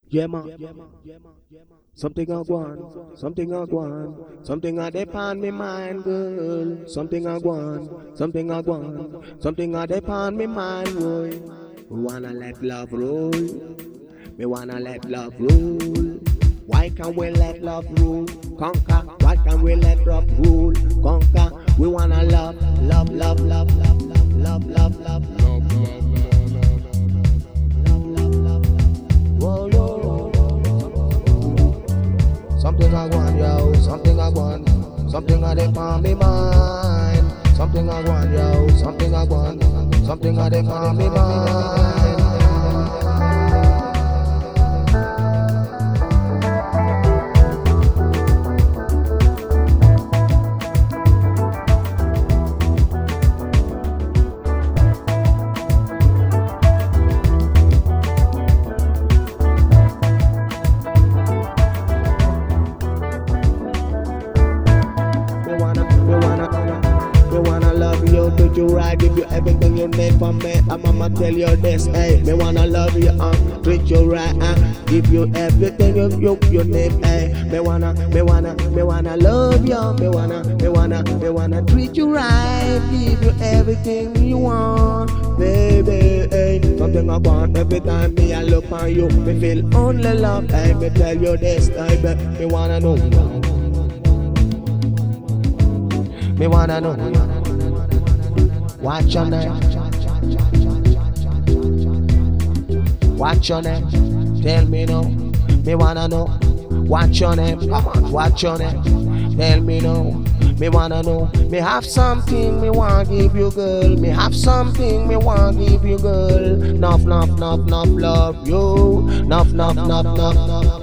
Yeah, man. Something I want, something I want, something I depend me mind, girl. Something I want, something I want, something I depend me mind, boy. We wanna let love roll, we wanna let love roll. Why can't we let love rule, conquer? Why can't we let love rule, conquer? We wanna love, love, love, love, love, love, love, love, love, love, love. Whoa, whoa. Something I want, yo, something I want, something I dip on me mind. Something I want, yo, something I want, something I dip on me mind. Me wanna love you, treat you right, give you everything you need from me. I'ma tell you this, hey. Me wanna love you, treat you right, give you everything you need, hey. Me wanna love you, me wanna treat you right, give you everything you want, baby, hey. Something I want every time me I look on you, me feel only love, hey. Me tell you this, baby, me wanna know. Me wanna know what's your name? What's your name? Tell me no. Me wanna know what's your name? Come on, what's your name? Tell me no. Me wanna know. Me have something me want give you, girl. Me have something me want give you, girl. Nuff, nuff, nuff, nuff, love you. Nuff, nuff, nuff, nuff, nuff.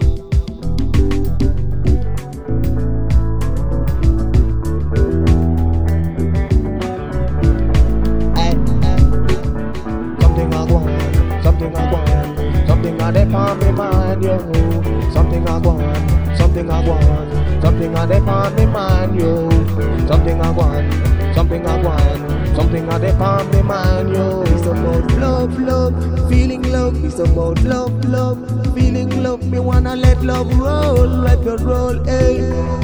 Something I want, something I depend me mind, yo. Something I want, something I want, something I depend me mind, yo. Something I want, something I want, something I depend me mind, yo. It's about love, love, feeling love. It's about love, love, feeling love. Me wanna let love roll, let it roll, hey.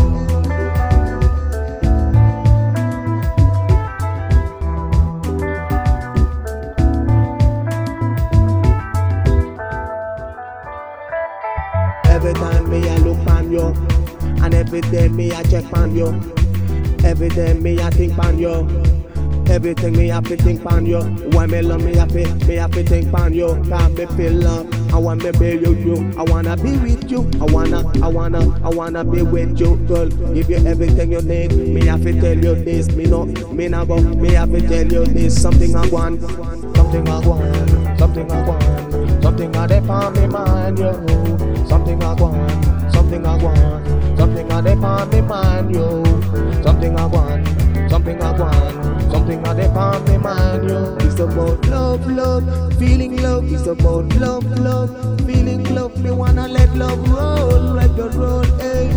Every time me I look on you, and every day me I check on you. Every day me I think on you. Everything me have to think on you. Why me love me have to think on you. Cause me feel love, I want me be with you. I wanna be with you. I wanna be with you, girl. Give you everything you need. Me have to tell you this. Me not go. Me have to tell you this. Something I want, something I want, something I want, something I depend me mind, yo. Something I want, something I want, something I depend me mind, yo. Something I want, something I want, something I depend me mind, yo. It's about love, love, feeling love. It's about love, love, feeling love. Me wanna let love roll, let it roll, hey.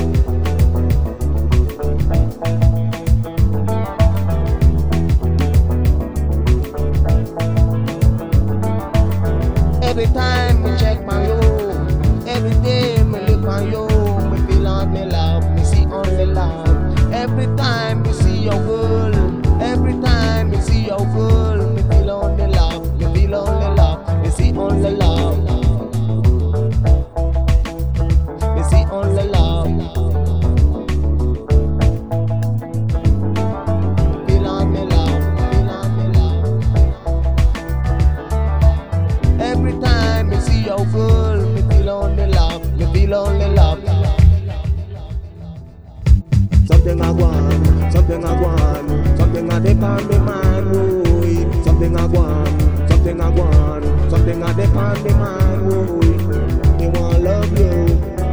Every time we check my you, every day me look on you, me feel on me love, me see only love. Every time me see your girl, every time me see your girl, me feel only love, me feel only love, me see only love, me see only love. Feel on me love, feel on me love. Every time me see your girl, me feel only love, me feel only love. Something I want, something I want, something I depend me mind, boy. Something I want, something I want, something I depend me mind, boy. Me wanna love you.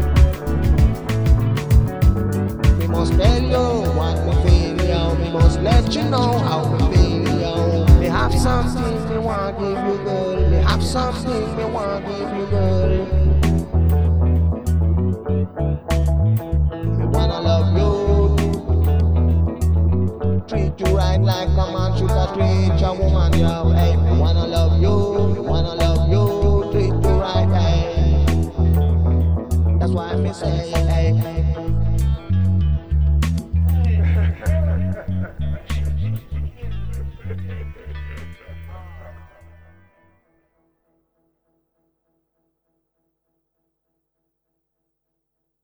Me must tell you what me feel, yo. Me must let you know how me feel, yo. Me have something me want give you, girl. Me have something me want give you, girl. Me wanna love you. Treat you right like a man should have treat a woman, yo. Hey, me wanna love you, treat you right, hey. me say, hey.